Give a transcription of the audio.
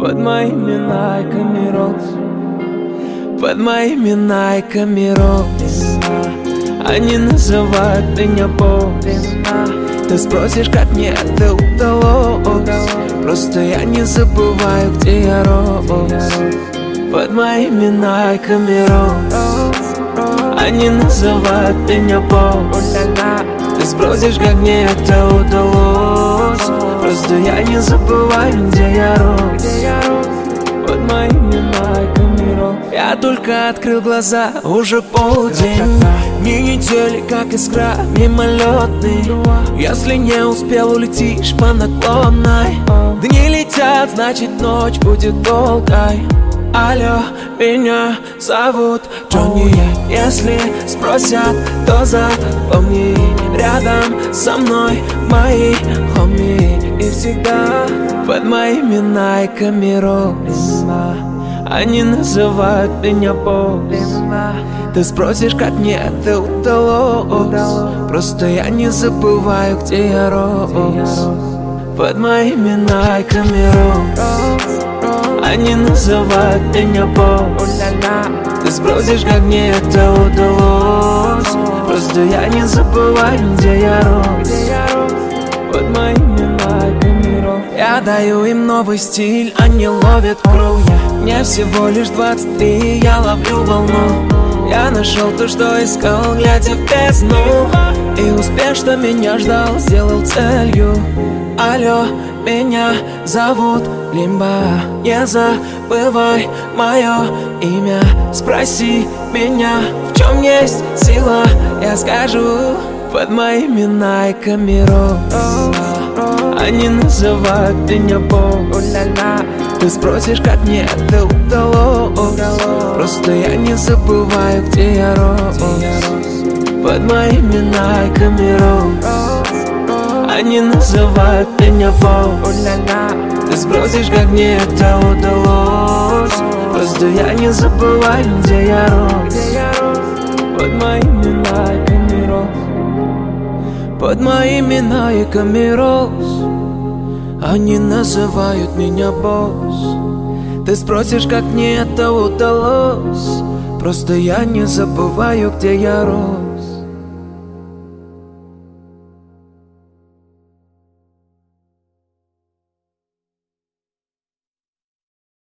Под моими найками роз, под моими найками роз. Они называют меня босс. Ты спросишь, как мне это удалось. Просто я не забываю, где я рос. Под моими найками роз. Они называют меня босс. Ты спросишь, как мне это удалось. Просто я не забываю, где я рос. Под моими найками роз. Я только открыл глаза, уже полдень. Ни недели, как искра, мимолетный. Если не успел, улетишь по наклонной. Дни летят, значит ночь будет долгой. Алло, меня зовут Джонни. Если спросят, то запомни, рядом со мной мои хоми. И всегда под моими найками роз. Они называют меня босс. Ты спросишь, как мне это удалось. Просто я не забываю, где я рос. Под моими найками роз. Они называют меня босс. Ты спросишь, как мне это удалось. Просто я не забываю, где я рос. Под моими найками роз. Я даю им новый стиль, они ловят кровь. Мне всего лишь 23, я ловлю волну. Я нашел то, что искал, глядя в бездну. И успех, что меня ждал, сделал целью. Алло, меня зовут Лимба. Не забывай мое имя. Спроси меня, в чем есть сила, я скажу. Под моими найками роз. Они называют меня босс. Ты спросишь, как мне это удалось. Просто я не забываю, где я рос. Под моими найками роз. Они называют меня босс. Ты спросишь, как мне это удалось. Просто я не забываю, где я рос. Под моими найками роз. Под моими найками роз. Они называют меня босс. Ты спросишь, как мне это удалось. Просто я не забываю, где я рос.